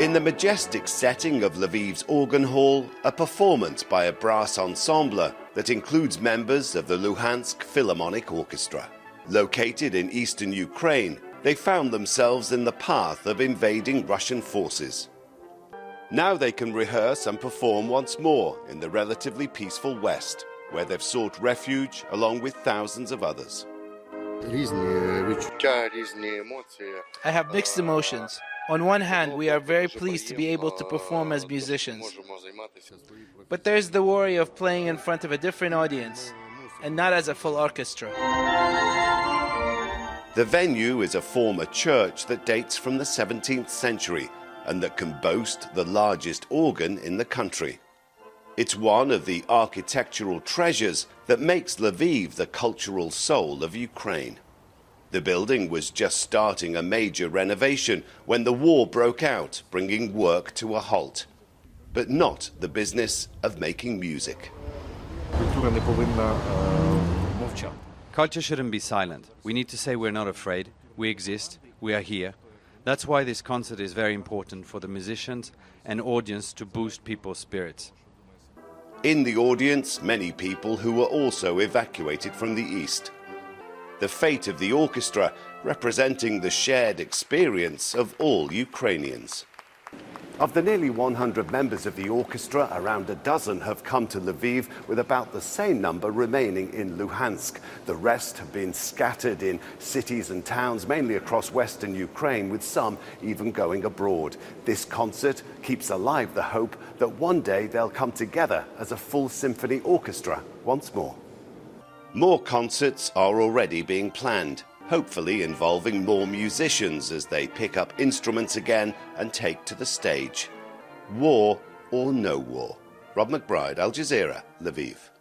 In the majestic setting of Lviv's organ hall, a performance by a brass ensemble that includes members of the Luhansk Philharmonic Orchestra. Located in eastern Ukraine, they found themselves in the path of invading Russian forces. Now they can rehearse and perform once more in the relatively peaceful West, where they've sought refuge along with thousands of others. I have mixed emotions. On one hand, we are very pleased to be able to perform as musicians. But there's the worry of playing in front of a different audience, and not as a full orchestra. The venue is a former church that dates from the 17th century and that can boast the largest organ in the country. It's one of the architectural treasures that makes Lviv the cultural soul of Ukraine. The building was just starting a major renovation when the war broke out, bringing work to a halt. But not the business of making music. Culture shouldn't be silent. We need to say we're not afraid, we exist, we are here. That's why this concert is very important for the musicians and audience to boost people's spirits. In the audience, many people who were also evacuated from the east. The fate of the orchestra representing the shared experience of all Ukrainians. Of the nearly 100 members of the orchestra, around a dozen have come to Lviv, with about the same number remaining in Luhansk. The rest have been scattered in cities and towns, mainly across western Ukraine, with some even going abroad. This concert keeps alive the hope that one day they'll come together as a full symphony orchestra once more. More concerts are already being planned, hopefully involving more musicians as they pick up instruments again and take to the stage. War or no war? Rob McBride, Al Jazeera, Lviv.